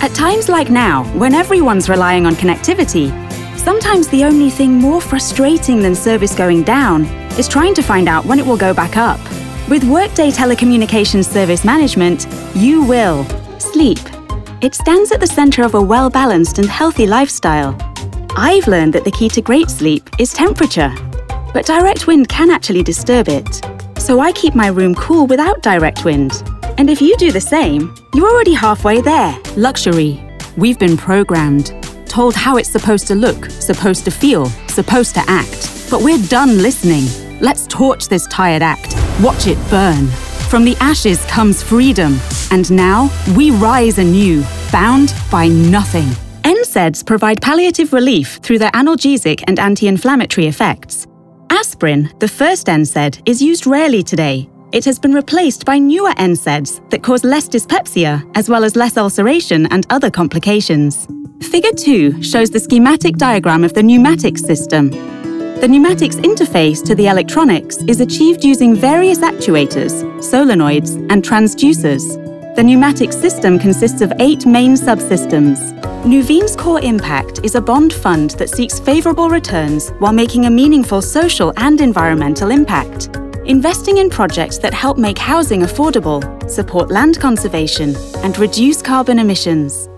At times like now, when everyone's relying on connectivity, sometimes the only thing more frustrating than service going down is trying to find out when it will go back up. With Workday Telecommunications Service Management, you will sleep. It stands at the center of a well-balanced and healthy lifestyle. I've learned that the key to great sleep is temperature, but direct wind can actually disturb it. So I keep my room cool without direct wind. And if you do the same, you're already halfway there. Luxury. We've been programmed, told how it's supposed to look, supposed to feel, supposed to act. But we're done listening. Let's torch this tired act. Watch it burn. From the ashes comes freedom. And now, we rise anew, bound by nothing. NSAIDs provide palliative relief through their analgesic and anti-inflammatory effects. Aspirin, the first NSAID, is used rarely today. It has been replaced by newer NSAIDs that cause less dyspepsia, as well as less ulceration and other complications. Figure 2 shows the schematic diagram of the pneumatics system. The pneumatics interface to the electronics is achieved using various actuators, solenoids, and transducers. The pneumatic system consists of 8 main subsystems. Nuvine's core impact is a bond fund that seeks favorable returns while making a meaningful social and environmental impact. Investing in projects that help make housing affordable, support land conservation, and reduce carbon emissions.